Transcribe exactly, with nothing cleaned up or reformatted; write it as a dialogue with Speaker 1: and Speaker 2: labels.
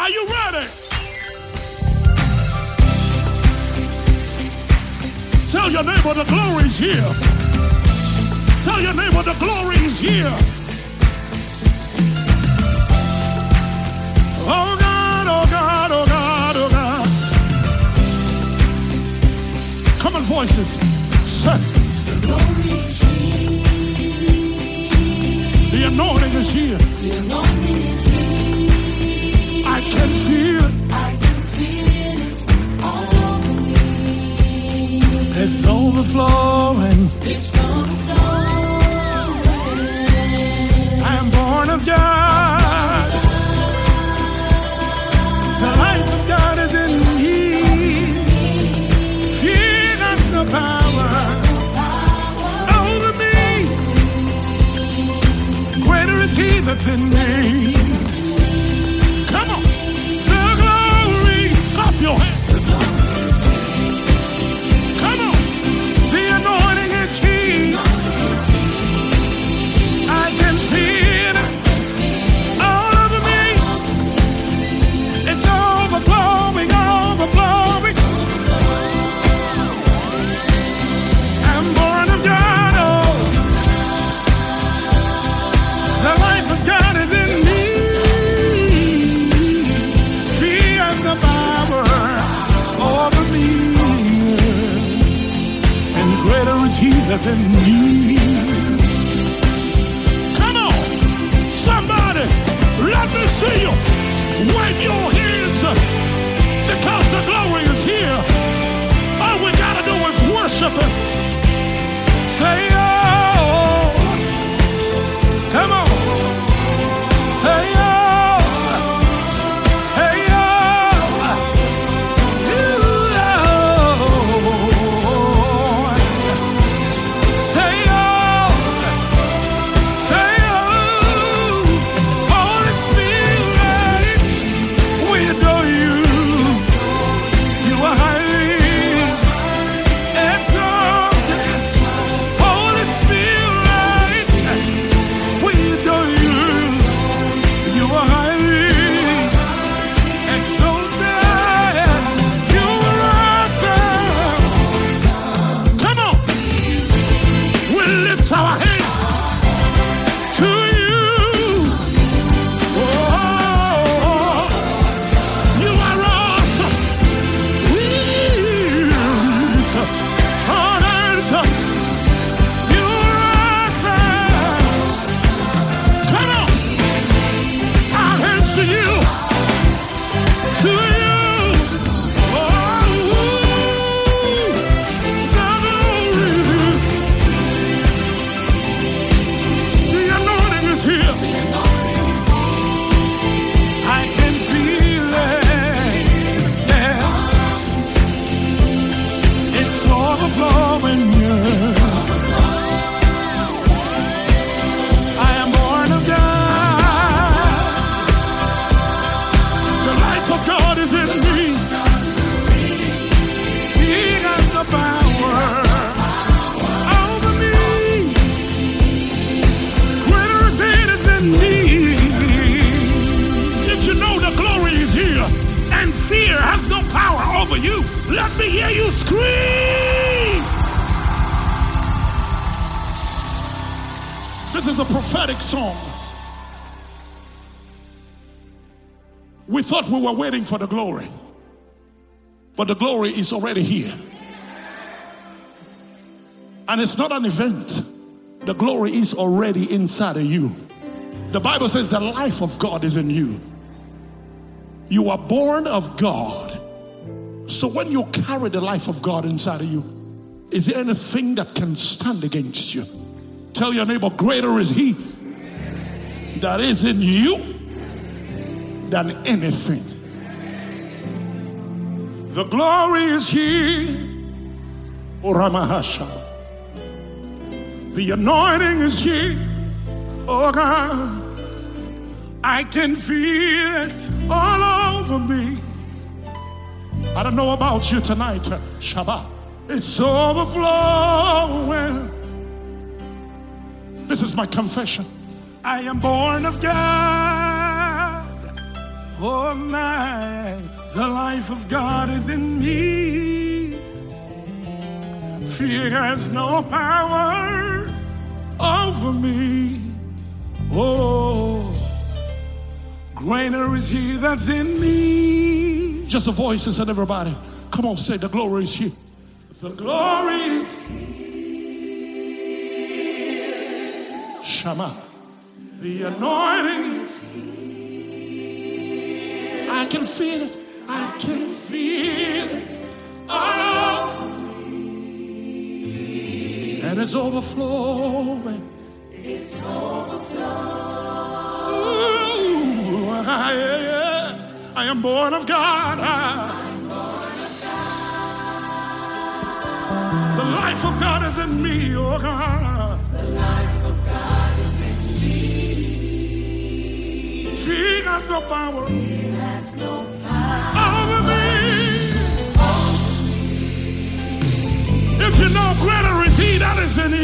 Speaker 1: Are you ready? Tell your neighbor the glory is here. Tell your neighbor the glory is here. Oh God, oh God, oh God, oh God. Come on, voices. Say, the glory is here. The anointing is here. The anointing is here. I can feel it. I can feel it all over me. It's overflowing. It's overflowing. I am born of God. The life of God is in me. Fear has no power over me. Greater is He that's in me. Come on. The glory. Clap your hands. Come on. The anointing is here. I can feel it all over me. It's overflowing, overflowing. I'm born of God. Oh, the life of God is in me. She has the power over me, and greater is He that's in me. Come on, somebody, let me see you. Wave your hands because the glory is here. All we gotta do is worship Him. Say, oh, come on. Hey, oh, hey, oh, you, oh. Say, oh, say, oh, Holy Spirit, we adore you. You are highly exalted. Holy Spirit, we adore you. You are highly exalted. You are awesome. Come on. We lift our hands to you. Oh, you are awesome. We lift our hands. You are awesome. Come on. Our hands to you. To you. Oh, the glory. The anointing is here. I can feel it. Yeah. It's overflowing. Yeah. I am born of God. The life of God is in me. He has the power over me. Greater is He that's in me. If you know the glory is here and fear has no power over you, let me hear you scream. This is a prophetic song. We thought we were waiting for the glory, but the glory is already here. And it's not an event. The glory is already inside of you. The Bible says the life of God is in you. You are born of God. So when you carry the life of God inside of you, is there anything that can stand against you? Tell your neighbor, greater is He that is in you than anything. The glory is here. Oh, Ramahasha. The anointing is here. Oh God, I can feel it all over me. I don't know about you tonight, Shabbat. It's overflowing. This is my confession. I am born of God. Oh of night. The life of God is in me. Fear has no power over me. Oh, greater is he that's in me. Just the voices and everybody. Come on, say the glory is here. The glory is here. Shama. The anointing is here. I can feel it. I can feel it all over me. And it's overflowing. It's overflowing. Ooh, I, I am born of God. I'm born of God. The life of God is in me, oh God. The life of God is in me. Fear has no power. Fear has no power over me. Over me. If you know greater is he that is in you.